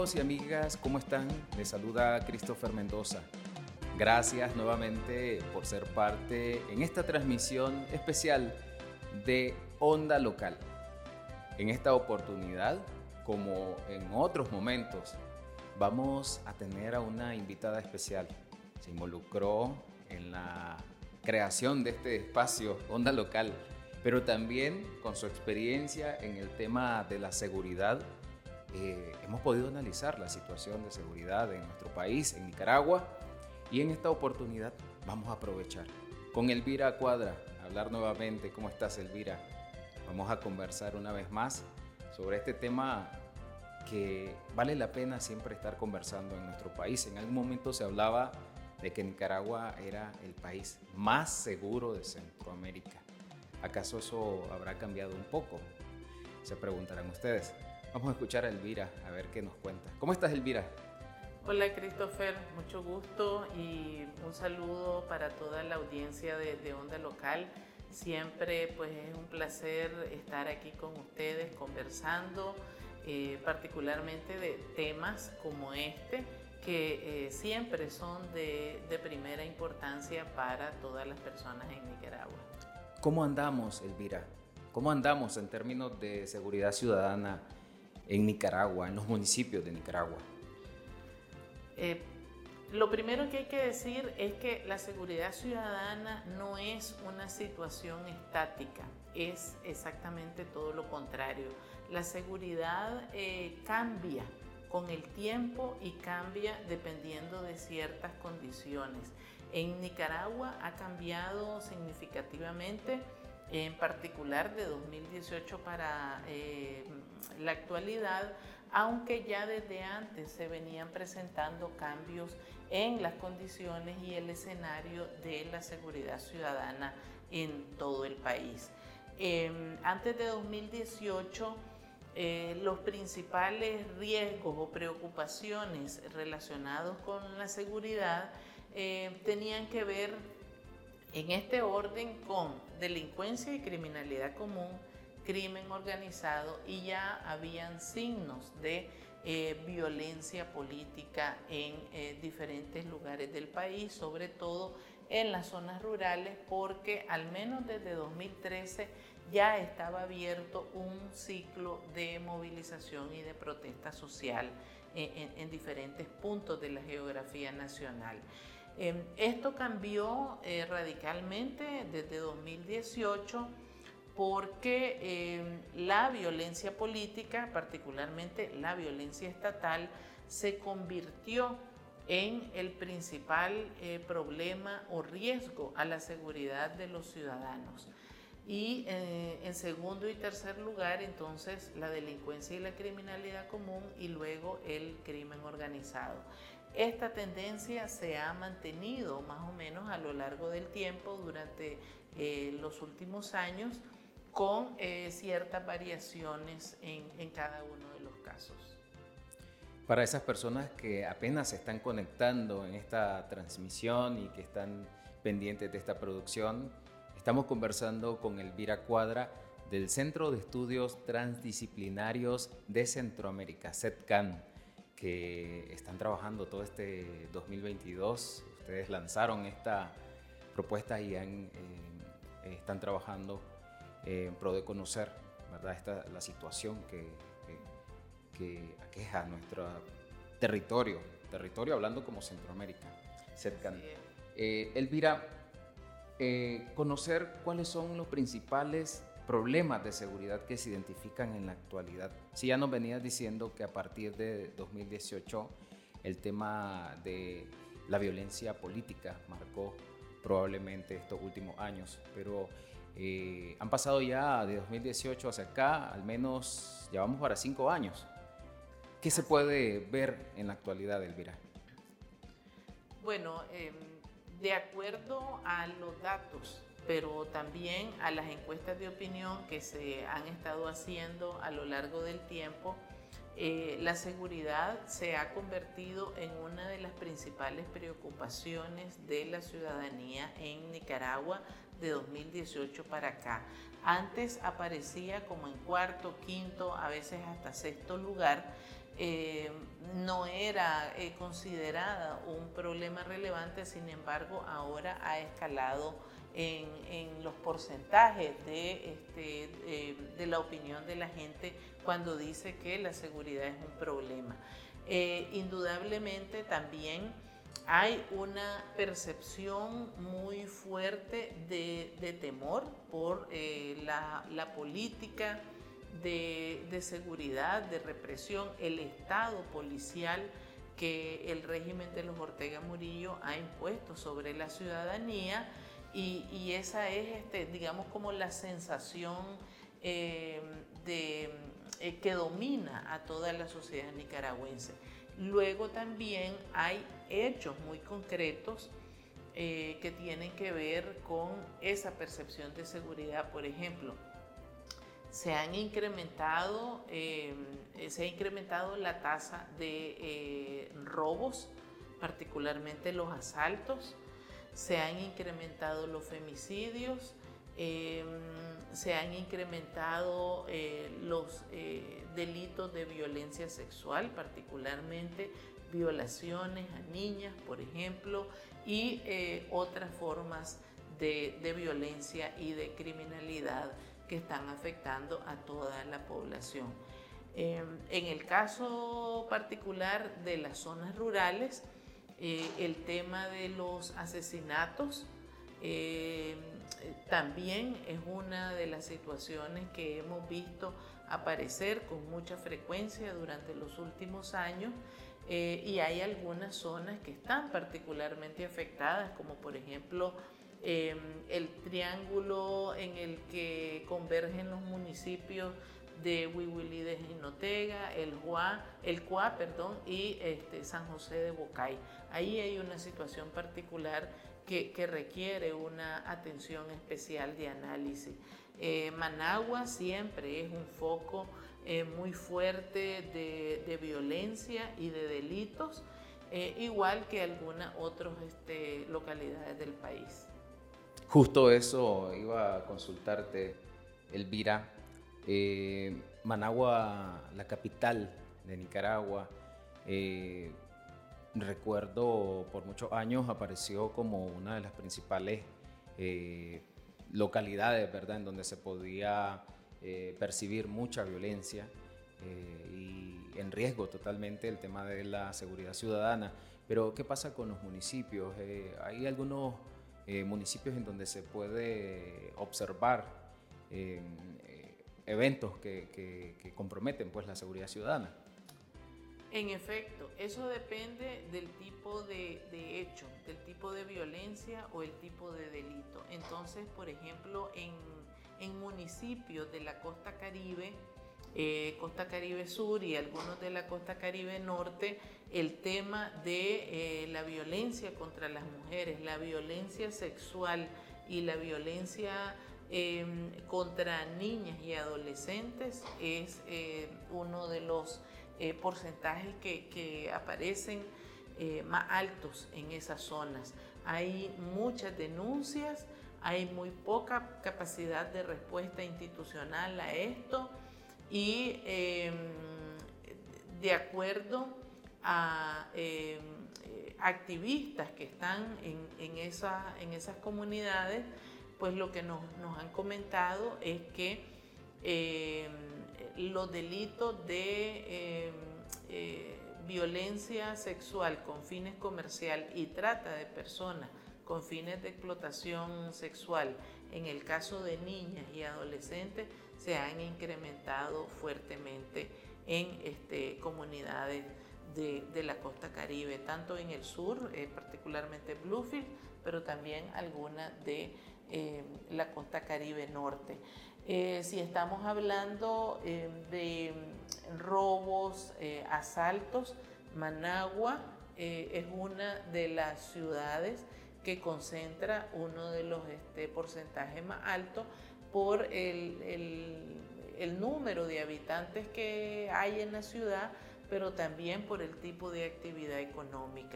Amigos y amigas, ¿cómo están? Les saluda Christopher Mendoza. Gracias nuevamente por ser parte en esta transmisión especial de Onda Local. En esta oportunidad, como en otros momentos, vamos a tener a una invitada especial. Se involucró en la creación de este espacio Onda Local, pero también con su experiencia en el tema de la seguridad. Hemos podido analizar la situación de seguridad en nuestro país, en Nicaragua, y en esta oportunidad vamos a aprovechar con Elvira Cuadra, hablar nuevamente. ¿Cómo estás, Elvira? Vamos a conversar una vez más sobre este tema que vale la pena siempre estar conversando en nuestro país. En algún momento se hablaba de que Nicaragua era el país más seguro de Centroamérica. ¿Acaso eso habrá cambiado un poco? Se preguntarán ustedes. Vamos a escuchar a Elvira, a ver qué nos cuenta. ¿Cómo estás, Elvira? Hola, Christopher, mucho gusto y un saludo para toda la audiencia de Onda Local. Siempre pues es un placer estar aquí con ustedes conversando, particularmente de temas como este, que siempre son de primera importancia para todas las personas en Nicaragua. ¿Cómo andamos, Elvira? ¿Cómo andamos en términos de seguridad ciudadana en Nicaragua, en los municipios de Nicaragua? Lo primero que hay que decir es que la seguridad ciudadana no es una situación estática, es exactamente todo lo contrario. La seguridad cambia con el tiempo y cambia dependiendo de ciertas condiciones. En Nicaragua ha cambiado significativamente, en particular de 2018 para la actualidad, aunque ya desde antes se venían presentando cambios en las condiciones y el escenario de la seguridad ciudadana en todo el país. Antes de 2018, los principales riesgos o preocupaciones relacionados con la seguridad tenían que ver en este orden con delincuencia y criminalidad común, crimen organizado, y ya habían signos de violencia política en diferentes lugares del país, sobre todo en las zonas rurales, porque al menos desde 2013 ya estaba abierto un ciclo de movilización y de protesta social en diferentes puntos de la geografía nacional. Esto cambió radicalmente desde 2018 porque la violencia política, particularmente la violencia estatal, se convirtió en el principal problema o riesgo a la seguridad de los ciudadanos. Y en segundo y tercer lugar, entonces, la delincuencia y la criminalidad común, y luego el crimen organizado. Esta tendencia se ha mantenido más o menos a lo largo del tiempo durante los últimos años, con ciertas variaciones en cada uno de los casos. Para esas personas que apenas se están conectando en esta transmisión y que están pendientes de esta producción, estamos conversando con Elvira Cuadra del Centro de Estudios Transdisciplinarios de Centroamérica, CETCAN, que están trabajando todo este 2022. Ustedes lanzaron esta propuesta y están trabajando en pro de conocer, ¿verdad?, la situación que aqueja nuestro territorio hablando como Centroamérica, CETCAN. Elvira, conocer cuáles son los principales problemas de seguridad que se identifican en la actualidad. Si ya nos venías diciendo que a partir de 2018 el tema de la violencia política marcó probablemente estos últimos años, pero han pasado ya de 2018 hacia acá, al menos ya vamos para 5 años. ¿Qué se puede ver en la actualidad, Elvira? Bueno, de acuerdo a los datos, pero también a las encuestas de opinión que se han estado haciendo a lo largo del tiempo, la seguridad se ha convertido en una de las principales preocupaciones de la ciudadanía en Nicaragua de 2018 para acá. Antes aparecía como en cuarto, quinto, a veces hasta sexto lugar, no era considerada un problema relevante, sin embargo ahora ha escalado en los porcentajes de la opinión de la gente cuando dice que la seguridad es un problema. Indudablemente también hay una percepción muy fuerte de temor por la política de seguridad, de represión, el estado policial que el régimen de los Ortega Murillo ha impuesto sobre la ciudadanía, y esa es, digamos, como la sensación que domina a toda la sociedad nicaragüense. Luego también hay hechos muy concretos que tienen que ver con esa percepción de seguridad. Por ejemplo, se ha incrementado la tasa de robos, particularmente los asaltos, se han incrementado los femicidios, se han incrementado los delitos de violencia sexual, particularmente violaciones a niñas, por ejemplo, y otras formas de violencia y de criminalidad que están afectando a toda la población. En el caso particular de las zonas rurales, el tema de los asesinatos también es una de las situaciones que hemos visto aparecer con mucha frecuencia durante los últimos años, y hay algunas zonas que están particularmente afectadas, como por ejemplo el triángulo en el que convergen los municipios de Huihuilí de Jinotega, el Cuá, y San José de Bocay. Ahí hay una situación particular que requiere una atención especial de análisis. Managua siempre es un foco muy fuerte de violencia y de delitos, igual que algunas otras localidades del país. Justo eso iba a consultarte, Elvira. Managua, la capital de Nicaragua, recuerdo por muchos años apareció como una de las principales localidades, ¿verdad?, en donde se podía percibir mucha violencia y en riesgo totalmente el tema de la seguridad ciudadana. Pero ¿qué pasa con los municipios? Hay algunos municipios en donde se puede observar eventos que comprometen pues la seguridad ciudadana. En efecto, eso depende del tipo de hecho, del tipo de violencia o el tipo de delito. Entonces, por ejemplo, en municipios de la costa Caribe Sur y algunos de la costa Caribe Norte, el tema de la violencia contra las mujeres, la violencia sexual y la violencia contra niñas y adolescentes es uno de los porcentajes que aparecen más altos en esas zonas. Hay muchas denuncias, hay muy poca capacidad de respuesta institucional a esto, y de acuerdo a activistas que están en esas comunidades, pues lo que nos han comentado es que los delitos de violencia sexual con fines comercial y trata de personas con fines de explotación sexual, en el caso de niñas y adolescentes, se han incrementado fuertemente en comunidades de la costa Caribe, tanto en el sur, particularmente Bluefield, pero también algunas de la costa Caribe Norte. Si estamos hablando de robos, asaltos, Managua es una de las ciudades que concentra uno de los porcentajes más altos por el número de habitantes que hay en la ciudad, pero también por el tipo de actividad económica.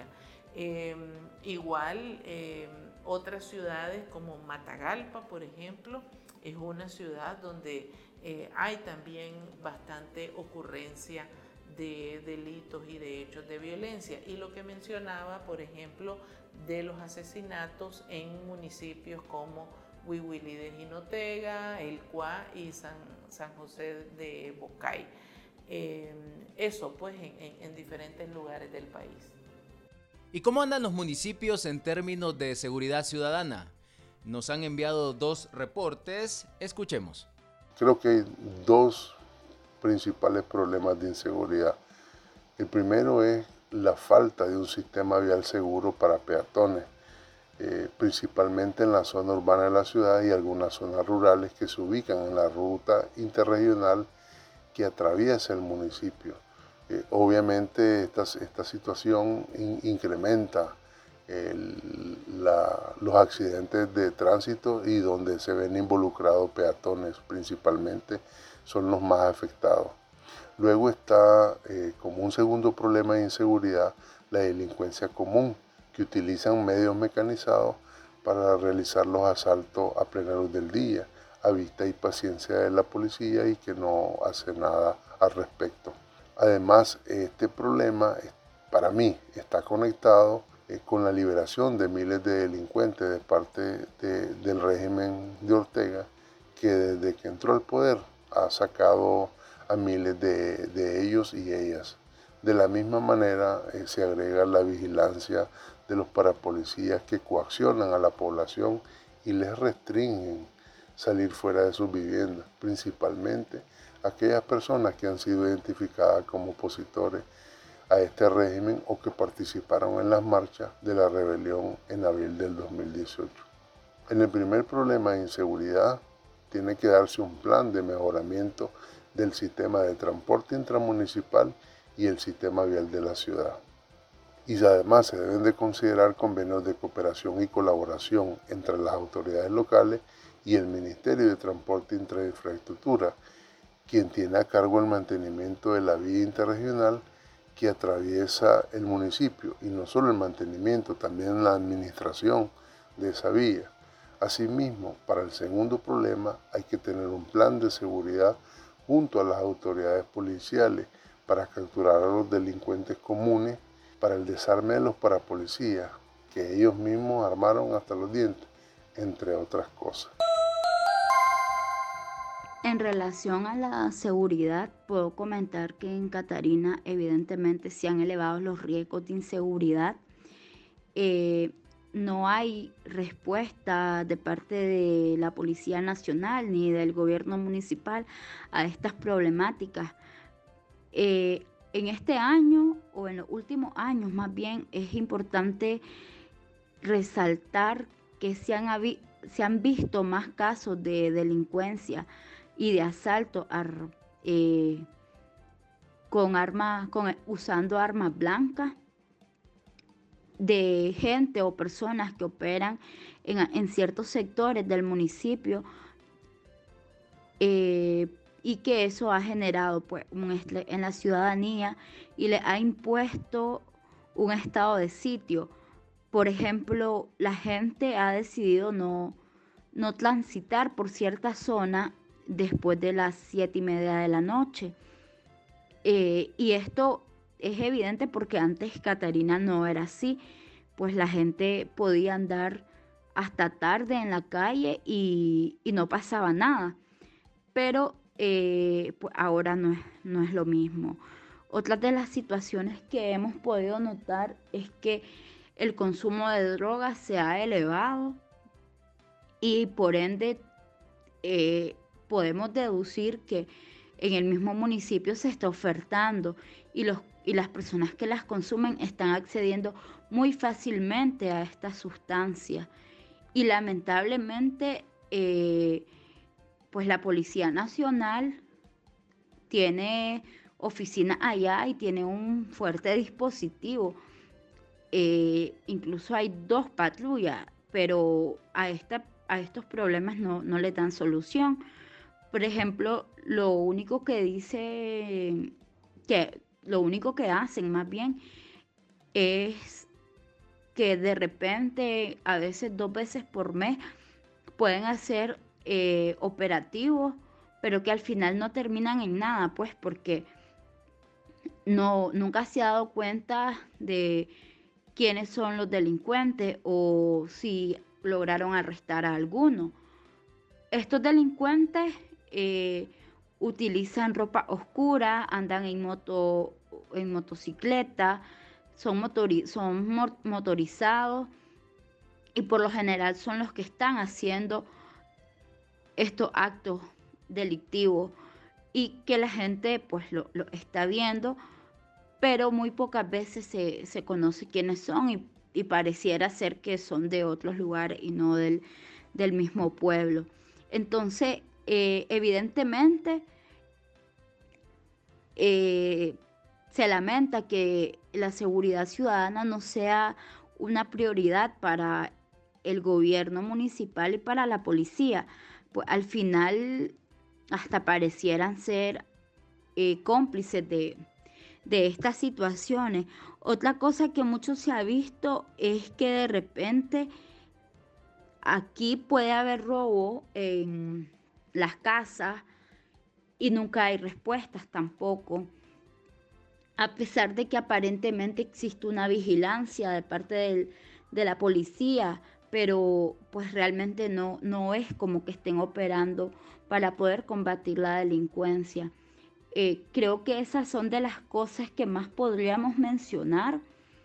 Igual otras ciudades como Matagalpa, por ejemplo, es una ciudad donde hay también bastante ocurrencia de delitos y de hechos de violencia. Y lo que mencionaba, por ejemplo, de los asesinatos en municipios como Huihuili de Jinotega, El Cuá y San José de Bocay. Eso pues en diferentes lugares del país. ¿Y cómo andan los municipios en términos de seguridad ciudadana? Nos han enviado 2 reportes, escuchemos. Creo que hay 2 principales problemas de inseguridad. El primero es la falta de un sistema vial seguro para peatones, principalmente en la zona urbana de la ciudad y algunas zonas rurales que se ubican en la ruta interregional que atraviesa el municipio. Obviamente esta situación incrementa los accidentes de tránsito y donde se ven involucrados peatones principalmente son los más afectados. Luego está como un segundo problema de inseguridad la delincuencia común, que utilizan medios mecanizados para realizar los asaltos a plena luz del día, a vista y paciencia de la policía y que no hace nada al respecto. Además, este problema para mí está conectado con la liberación de miles de delincuentes de parte del régimen de Ortega, que desde que entró al poder ha sacado a miles de ellos y ellas. De la misma manera se agrega la vigilancia de los parapolicías que coaccionan a la población y les restringen salir fuera de sus viviendas, principalmente aquellas personas que han sido identificadas como opositores a este régimen o que participaron en las marchas de la rebelión en abril del 2018. En el primer problema de inseguridad tiene que darse un plan de mejoramiento del sistema de transporte intramunicipal y el sistema vial de la ciudad. Y además se deben de considerar convenios de cooperación y colaboración entre las autoridades locales y el Ministerio de Transporte e Infraestructura, quien tiene a cargo el mantenimiento de la vía interregional que atraviesa el municipio, y no solo el mantenimiento, también la administración de esa vía. Asimismo, para el segundo problema hay que tener un plan de seguridad junto a las autoridades policiales para capturar a los delincuentes comunes, para el desarme de los parapolicías, que ellos mismos armaron hasta los dientes, entre otras cosas. En relación a la seguridad, puedo comentar que en Catarina evidentemente se han elevado los riesgos de inseguridad. No hay respuesta de parte de la Policía Nacional ni del gobierno municipal a estas problemáticas. En este año, o en los últimos años más bien, es importante resaltar que se han visto más casos de delincuencia y de asalto usando armas blancas de gente o personas que operan en ciertos sectores del municipio, y que eso ha generado pues un estrés en la ciudadanía y le ha impuesto un estado de sitio. Por ejemplo, la gente ha decidido no transitar por cierta zona después de las 7:30 de la noche. Y esto es evidente porque antes Catarina no era así, pues la gente podía andar hasta tarde en la calle y no pasaba nada. Pero pues ahora no es lo mismo. Otra de las situaciones que hemos podido notar es que el consumo de drogas se ha elevado y por ende podemos deducir que en el mismo municipio se está ofertando y las personas que las consumen están accediendo muy fácilmente a estas sustancias. Y lamentablemente, pues la Policía Nacional tiene oficina allá y tiene un fuerte dispositivo. Incluso hay 2 patrullas, pero a estos problemas no le dan solución. Por ejemplo, lo único que hacen más bien es que de repente, a veces 2 veces por mes, pueden hacer operativos, pero que al final no terminan en nada, pues porque nunca se ha dado cuenta de quiénes son los delincuentes o si lograron arrestar a alguno. Estos delincuentes utilizan ropa oscura, andan en motocicleta, son motorizados y por lo general son los que están haciendo estos actos delictivos y que la gente pues lo está viendo, pero muy pocas veces se conoce quiénes son y pareciera ser que son de otros lugares y no del mismo pueblo. Entonces, evidentemente, se lamenta que la seguridad ciudadana no sea una prioridad para el gobierno municipal y para la policía. Pues al final hasta parecieran ser cómplices de estas situaciones. Otra cosa que mucho se ha visto es que de repente aquí puede haber robo en las casas y nunca hay respuestas tampoco, a pesar de que aparentemente existe una vigilancia de parte de la policía, pero pues realmente no es como que estén operando para poder combatir la delincuencia. Creo que esas son de las cosas que más podríamos mencionar.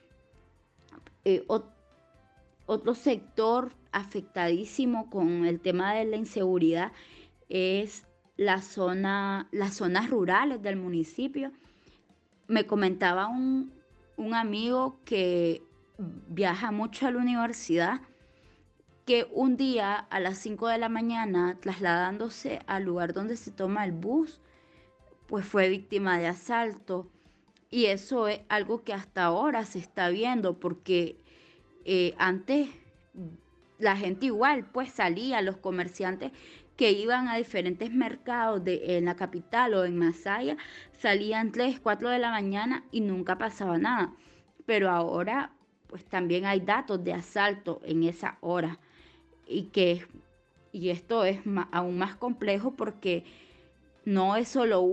Otro sector afectadísimo con el tema de la inseguridad es las zonas rurales del municipio. Me comentaba un amigo que viaja mucho a la universidad, que un día a las 5 de la mañana, trasladándose al lugar donde se toma el bus, pues fue víctima de asalto. Y eso es algo que hasta ahora se está viendo, porque antes la gente igual pues salía, los comerciantes que iban a diferentes mercados en la capital o en Masaya, salían 3, 4 de la mañana y nunca pasaba nada. Pero ahora pues también hay datos de asalto en esa hora y esto es aún más complejo porque no es solo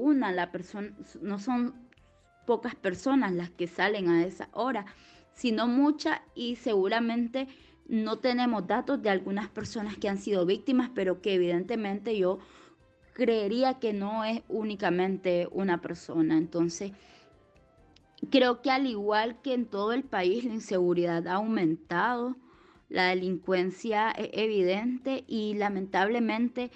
no son pocas personas las que salen a esa hora, sino muchas, y seguramente no tenemos datos de algunas personas que han sido víctimas, pero que evidentemente yo creería que no es únicamente una persona. Entonces, creo que al igual que en todo el país, la inseguridad ha aumentado, la delincuencia es evidente y lamentablemente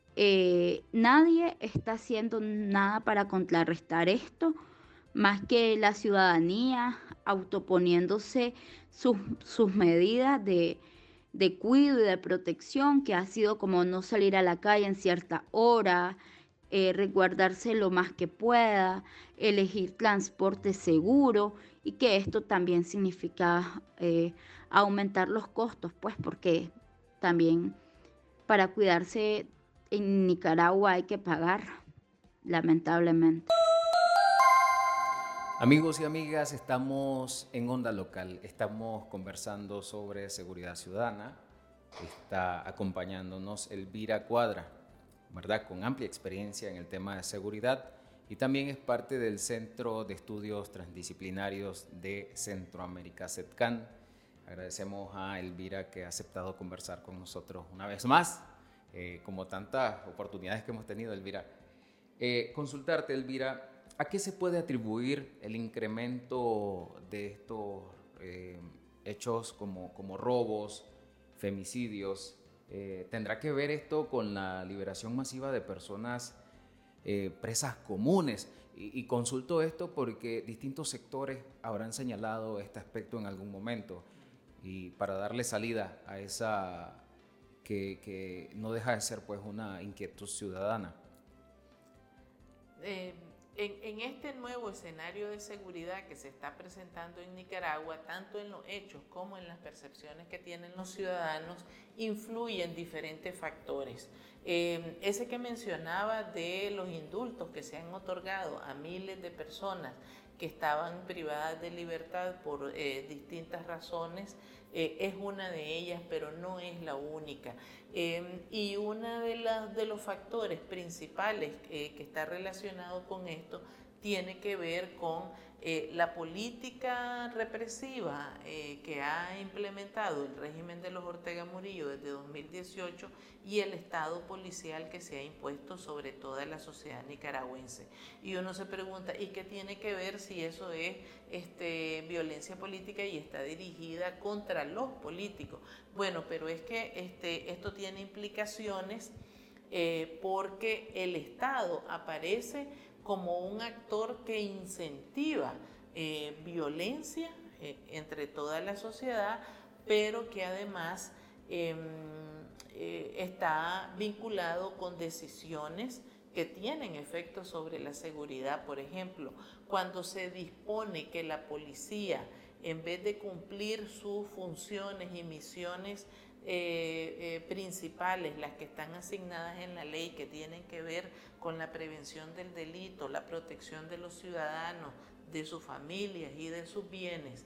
nadie está haciendo nada para contrarrestar esto, más que la ciudadanía autoponiéndose sus medidas de cuidado y de protección, que ha sido como no salir a la calle en cierta hora, resguardarse lo más que pueda, elegir transporte seguro, y que esto también significa aumentar los costos, pues porque también para cuidarse en Nicaragua hay que pagar, lamentablemente. Amigos y amigas, estamos en Onda Local, estamos conversando sobre seguridad ciudadana. Está acompañándonos Elvira Cuadra, ¿verdad? Con amplia experiencia en el tema de seguridad y también es parte del Centro de Estudios Transdisciplinarios de Centroamérica, CETCAN. Agradecemos a Elvira que ha aceptado conversar con nosotros una vez más, como tantas oportunidades que hemos tenido, Elvira. Consultarte, Elvira, ¿a qué se puede atribuir el incremento de estos hechos como robos, femicidios? ¿Tendrá que ver esto con la liberación masiva de personas presas comunes? Y consulto esto porque distintos sectores habrán señalado este aspecto en algún momento y para darle salida a esa que no deja de ser pues una inquietud ciudadana. En este nuevo escenario de seguridad que se está presentando en Nicaragua, tanto en los hechos como en las percepciones que tienen los ciudadanos, influyen diferentes factores. Ese que mencionaba de los indultos que se han otorgado a miles de personas que estaban privadas de libertad por distintas razones, es una de ellas, pero no es la única. Y uno de los factores principales que está relacionado con esto tiene que ver con la política represiva que ha implementado el régimen de los Ortega Murillo desde 2018 y el estado policial que se ha impuesto sobre toda la sociedad nicaragüense. Y uno se pregunta, ¿y qué tiene que ver si eso es violencia política y está dirigida contra los políticos? Bueno, pero es que esto tiene implicaciones porque el Estado aparece como un actor que incentiva violencia entre toda la sociedad, pero que además está vinculado con decisiones que tienen efectos sobre la seguridad. Por ejemplo, cuando se dispone que la policía, en vez de cumplir sus funciones y misiones principales, las que están asignadas en la ley, que tienen que ver con la prevención del delito, la protección de los ciudadanos, de sus familias y de sus bienes,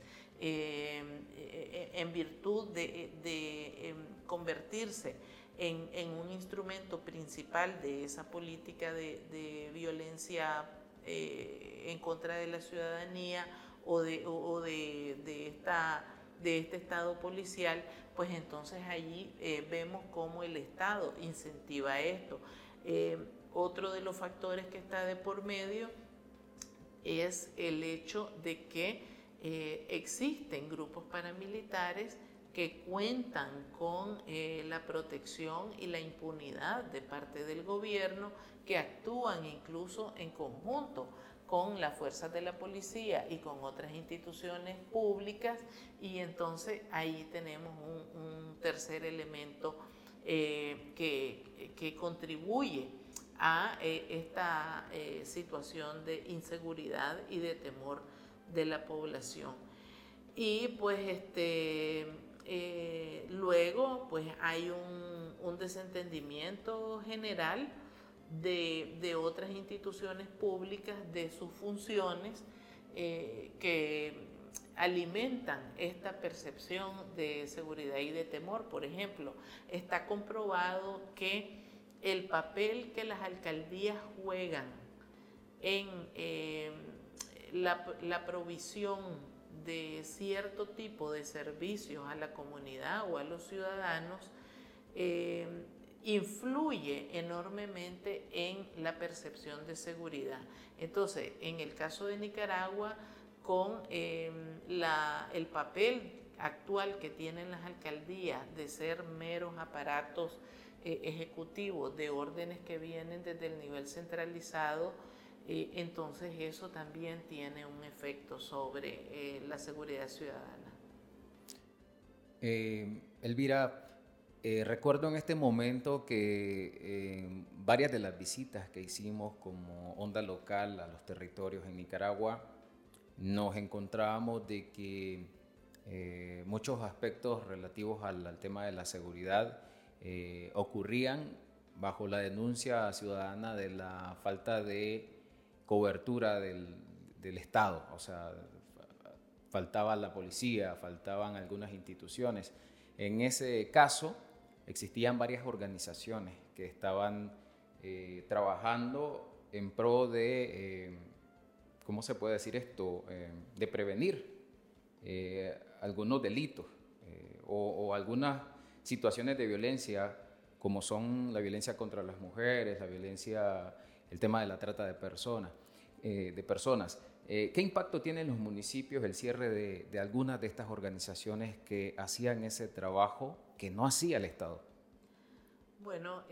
en virtud de convertirse en un instrumento principal de esa política de violencia en contra de la ciudadanía o de este Estado policial, pues entonces allí vemos cómo el Estado incentiva esto. Otro de los factores que está de por medio es el hecho de que existen grupos paramilitares que cuentan con la protección y la impunidad de parte del gobierno, que actúan incluso en conjunto con las fuerzas de la policía y con otras instituciones públicas, y entonces ahí tenemos un tercer elemento que contribuye a esta situación de inseguridad y de temor de la población. Y pues luego pues hay un desentendimiento general de otras instituciones públicas, de sus funciones, que alimentan esta percepción de seguridad y de temor. Por ejemplo, está comprobado que el papel que las alcaldías juegan en la provisión de cierto tipo de servicios a la comunidad o a los ciudadanos influye enormemente en la percepción de seguridad. Entonces, en el caso de Nicaragua, con el papel actual que tienen las alcaldías de ser meros aparatos ejecutivos de órdenes que vienen desde el nivel centralizado, entonces eso también tiene un efecto sobre la seguridad ciudadana. Elvira, recuerdo en este momento que varias de las visitas que hicimos como Onda Local a los territorios en Nicaragua, nos encontrábamos de que muchos aspectos relativos al tema de la seguridad ocurrían bajo la denuncia ciudadana de la falta de cobertura del Estado. O sea, faltaba la policía, faltaban algunas instituciones. En ese caso, existían varias organizaciones que estaban trabajando en pro de, ¿cómo se puede decir esto?, de prevenir algunos delitos o algunas situaciones de violencia, como son la violencia contra las mujeres, la violencia, el tema de la trata de personas. ¿Qué impacto tiene en los municipios el cierre de algunas de estas organizaciones que hacían ese trabajo que no hacía el Estado? Bueno,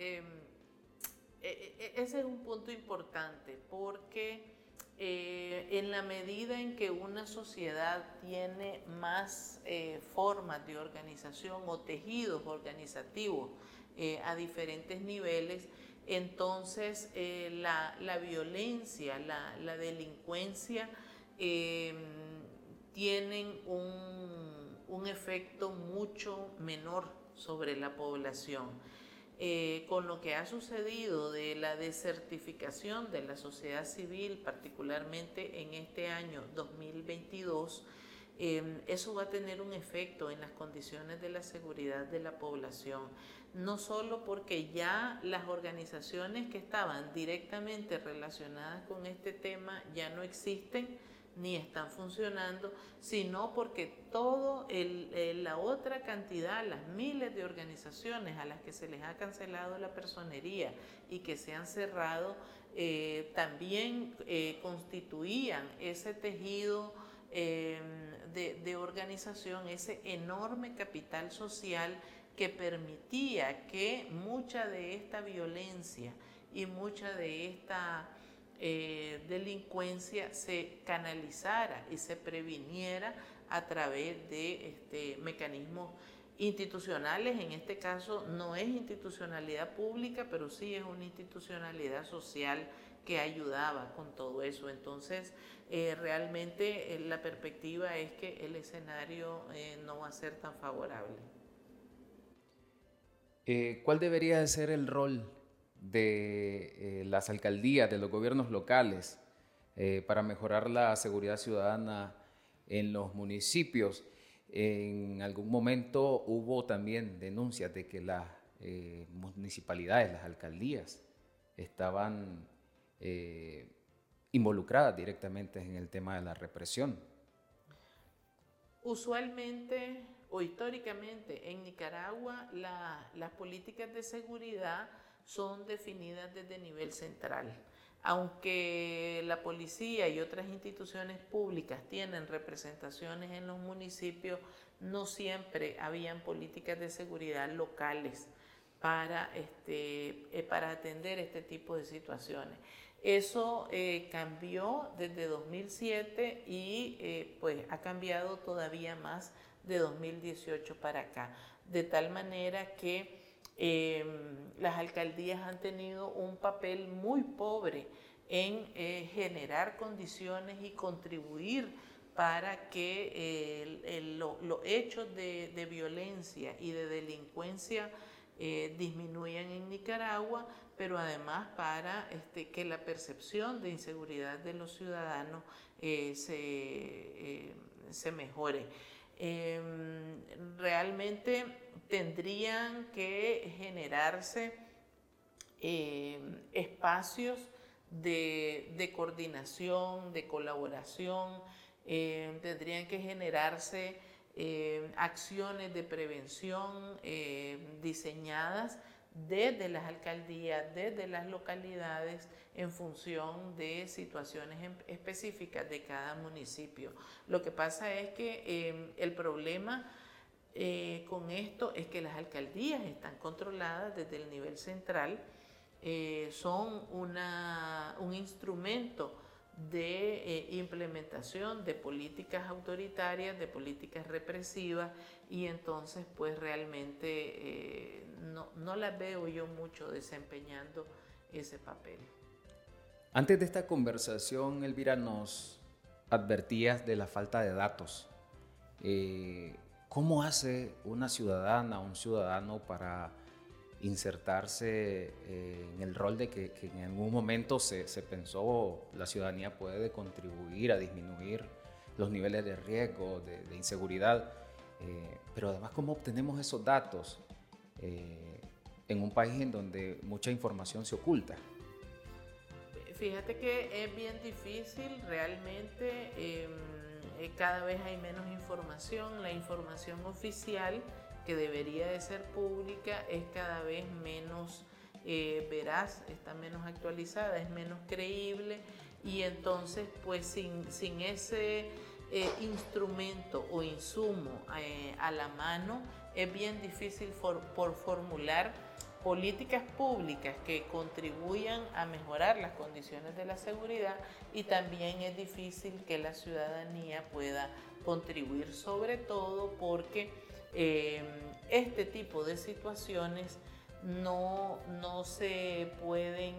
ese es un punto importante, porque en la medida en que una sociedad tiene más formas de organización o tejidos organizativos a diferentes niveles, entonces la violencia, la delincuencia tienen un efecto mucho menor sobre la población. Con lo que ha sucedido de la desertificación de la sociedad civil, particularmente en este año 2022, eso va a tener un efecto en las condiciones de la seguridad de la población. No solo porque ya las organizaciones que estaban directamente relacionadas con este tema ya no existen ni están funcionando, sino porque todo la otra cantidad, las miles de organizaciones a las que se les ha cancelado la personería y que se han cerrado, también constituían ese tejido de organización, ese enorme capital social que permitía que mucha de esta violencia y mucha de esta delincuencia se canalizara y se previniera a través de mecanismos institucionales. En este caso no es institucionalidad pública, pero sí es una institucionalidad social que ayudaba con todo eso. Entonces, realmente la perspectiva es que el escenario no va a ser tan favorable. ¿Cuál debería de ser el rol de las alcaldías, de los gobiernos locales, para mejorar la seguridad ciudadana en los municipios? En algún momento hubo también denuncias de que las municipalidades, las alcaldías, estaban involucradas directamente en el tema de la represión. Usualmente o históricamente en Nicaragua las políticas de seguridad son definidas desde nivel central. Aunque la policía y otras instituciones públicas tienen representaciones en los municipios, no siempre habían políticas de seguridad locales para atender este tipo de situaciones. Eso cambió desde 2007 y pues ha cambiado todavía más de 2018 para acá, de tal manera que las alcaldías han tenido un papel muy pobre en generar condiciones y contribuir para que los hechos de violencia y de delincuencia disminuyan en Nicaragua, pero además para que la percepción de inseguridad de los ciudadanos se mejore. Realmente tendrían que generarse espacios de coordinación, de colaboración, tendrían que generarse acciones de prevención diseñadas desde las alcaldías, desde las localidades, en función de situaciones específicas de cada municipio. Lo que pasa es que el problema con esto es que las alcaldías están controladas desde el nivel central, son un instrumento de implementación de políticas autoritarias, de políticas represivas, y entonces pues realmente no las veo yo mucho desempeñando ese papel. Antes de esta conversación, Elvira, nos advertías de la falta de datos. ¿Cómo hace una ciudadana, un ciudadano para insertarse en el rol de que en algún momento se pensó la ciudadanía puede contribuir a disminuir los niveles de riesgo, de inseguridad? Pero además, ¿cómo obtenemos esos datos en un país en donde mucha información se oculta? Fíjate que es bien difícil, realmente cada vez hay menos información. La información oficial, que debería de ser pública, es cada vez menos veraz, está menos actualizada, es menos creíble, y entonces pues sin ese instrumento o insumo a la mano, es bien difícil por formular políticas públicas que contribuyan a mejorar las condiciones de la seguridad, y también es difícil que la ciudadanía pueda contribuir, sobre todo porque este tipo de situaciones no se pueden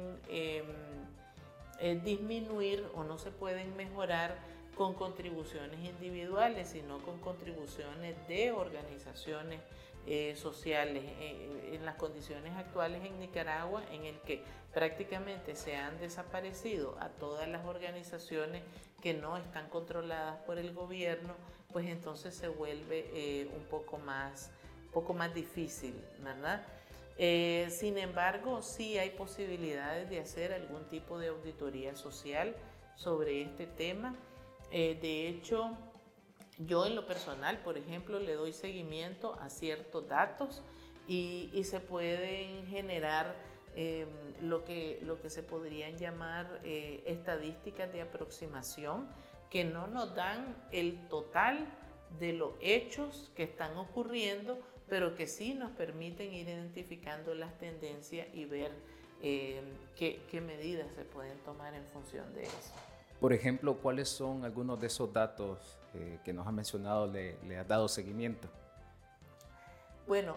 disminuir o no se pueden mejorar con contribuciones individuales, sino con contribuciones de organizaciones sociales en las condiciones actuales en Nicaragua, en el que prácticamente se han desaparecido a todas las organizaciones que no están controladas por el gobierno, pues entonces se vuelve un poco más difícil, ¿verdad? Sin embargo, sí hay posibilidades de hacer algún tipo de auditoría social sobre este tema. De hecho, yo en lo personal, por ejemplo, le doy seguimiento a ciertos datos y se pueden generar lo que se podrían llamar estadísticas de aproximación, que no nos dan el total de los hechos que están ocurriendo, pero que sí nos permiten ir identificando las tendencias y ver qué medidas se pueden tomar en función de eso. Por ejemplo, ¿cuáles son algunos de esos datos que nos ha mencionado, le has dado seguimiento? Bueno,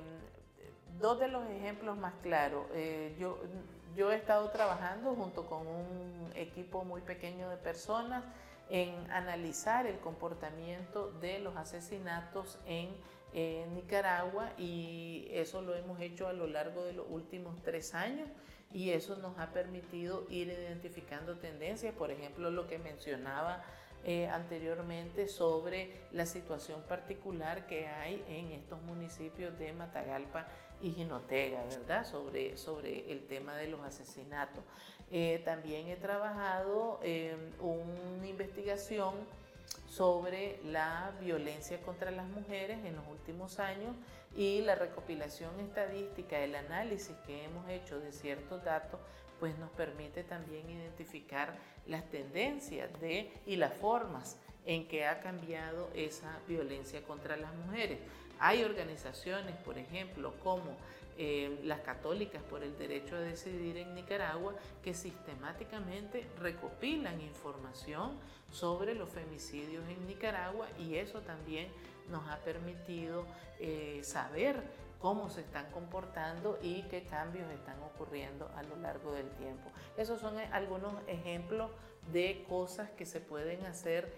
dos de los ejemplos más claros. Yo he estado trabajando junto con un equipo muy pequeño de personas en analizar el comportamiento de los asesinatos en Nicaragua, y eso lo hemos hecho a lo largo de los últimos 3 años, y eso nos ha permitido ir identificando tendencias. Por ejemplo, lo que mencionaba anteriormente sobre la situación particular que hay en estos municipios de Matagalpa y Jinotega, ¿verdad? Sobre el tema de los asesinatos. También he trabajado una investigación sobre la violencia contra las mujeres en los últimos años, y la recopilación estadística, el análisis que hemos hecho de ciertos datos, pues nos permite también identificar las tendencias y las formas en que ha cambiado esa violencia contra las mujeres. Hay organizaciones, por ejemplo, como las Católicas por el Derecho a Decidir en Nicaragua, que sistemáticamente recopilan información sobre los femicidios en Nicaragua, y eso también nos ha permitido saber cómo se están comportando y qué cambios están ocurriendo a lo largo del tiempo. Esos son algunos ejemplos de cosas que se pueden hacer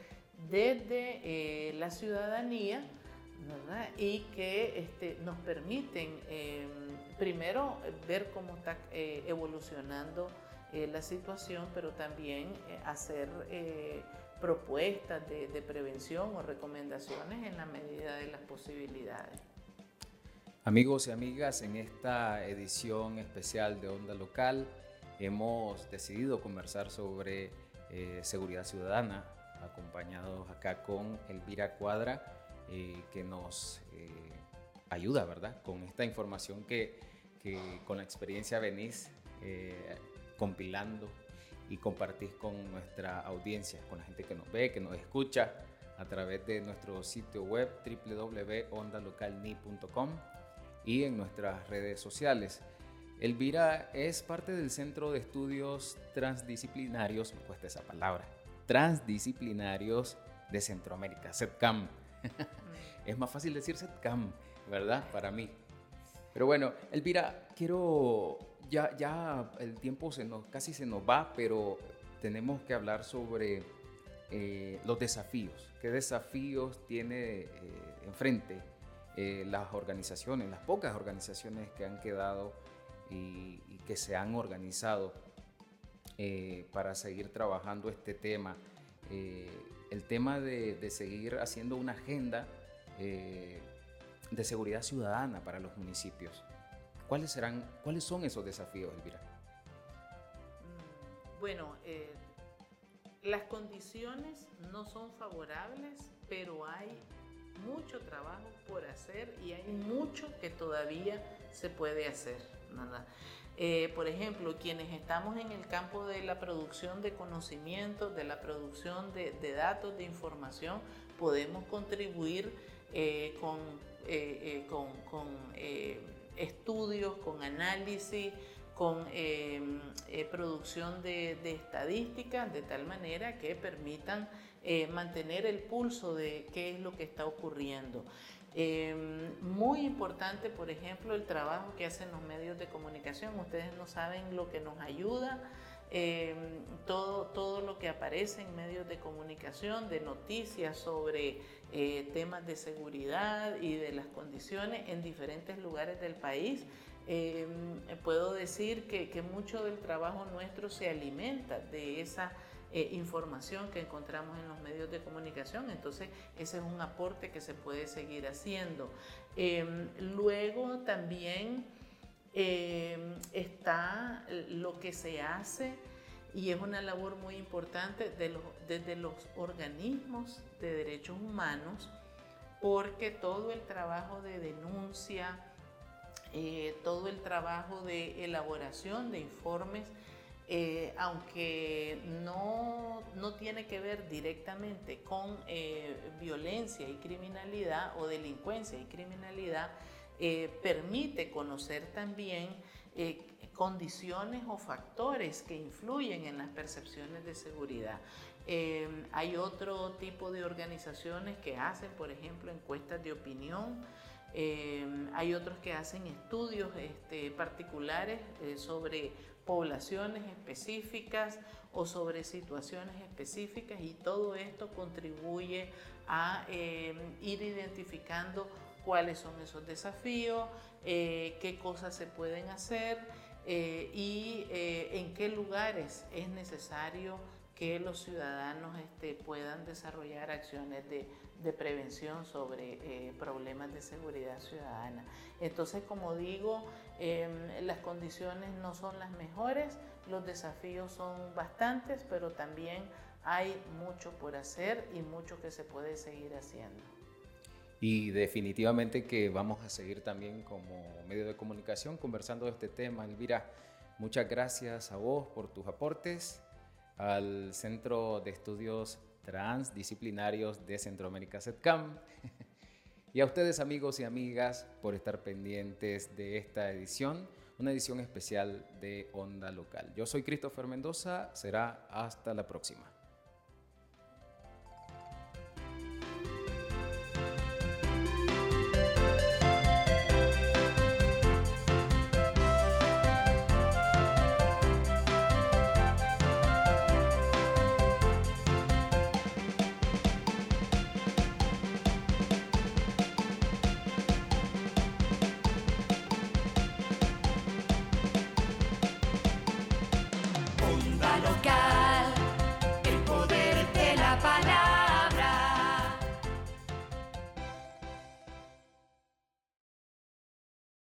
desde la ciudadanía, ¿verdad? Y que nos permiten primero ver cómo está evolucionando la situación, pero también hacer propuestas de prevención o recomendaciones en la medida de las posibilidades. Amigos y amigas, en esta edición especial de Onda Local hemos decidido conversar sobre seguridad ciudadana, acompañados acá con Elvira Cuadra, que nos ayuda, ¿verdad?, con esta información que con la experiencia venís compilando y compartís con nuestra audiencia, con la gente que nos ve, que nos escucha a través de nuestro sitio web www.ondalocalni.com y en nuestras redes sociales. Elvira es parte del Centro de Estudios Transdisciplinarios, me cuesta esa palabra, Transdisciplinarios de Centroamérica, CETCAM. Es más fácil decir CETCAM, ¿verdad? Para mí. Pero bueno, Elvira, ya el tiempo casi se nos va, pero tenemos que hablar sobre los desafíos. ¿Qué desafíos tiene enfrente las organizaciones, las pocas organizaciones que han quedado y que se han organizado para seguir trabajando este tema? El tema de seguir haciendo una agenda de seguridad ciudadana para los municipios. ¿Cuáles son esos desafíos, Elvira? Bueno, las condiciones no son favorables, pero hay mucho trabajo por hacer y hay mucho que todavía se puede hacer, ¿verdad? Por ejemplo, quienes estamos en el campo de la producción de conocimientos, de la producción de datos, de información, podemos contribuir con estudios, con análisis, con producción de estadísticas, de tal manera que permitan mantener el pulso de qué es lo que está ocurriendo. Muy importante, por ejemplo, el trabajo que hacen los medios de comunicación. Ustedes no saben lo que nos ayuda todo lo que aparece en medios de comunicación, de noticias sobre temas de seguridad y de las condiciones en diferentes lugares del país. Puedo decir que mucho del trabajo nuestro se alimenta de esa información que encontramos en los medios de comunicación, entonces ese es un aporte que se puede seguir haciendo. Luego también está lo que se hace, y es una labor muy importante desde los organismos de derechos humanos, porque todo el trabajo de denuncia, todo el trabajo de elaboración de informes, aunque no tiene que ver directamente con violencia y criminalidad o delincuencia y criminalidad, permite conocer también condiciones o factores que influyen en las percepciones de seguridad. Hay otro tipo de organizaciones que hacen, por ejemplo, encuestas de opinión. Hay otros que hacen estudios particulares sobre poblaciones específicas o sobre situaciones específicas, y todo esto contribuye a ir identificando cuáles son esos desafíos, qué cosas se pueden hacer y en qué lugares es necesario que los ciudadanos puedan desarrollar acciones de prevención sobre problemas de seguridad ciudadana. Entonces, como digo, las condiciones no son las mejores, los desafíos son bastantes, pero también hay mucho por hacer y mucho que se puede seguir haciendo. Y definitivamente que vamos a seguir también como medio de comunicación conversando de este tema. Elvira, muchas gracias a vos por tus aportes, al Centro de Estudios Transdisciplinarios de Centroamérica, CETCAM, y a ustedes, amigos y amigas, por estar pendientes de esta edición, una edición especial de Onda Local. Yo soy Christopher Mendoza, será hasta la próxima.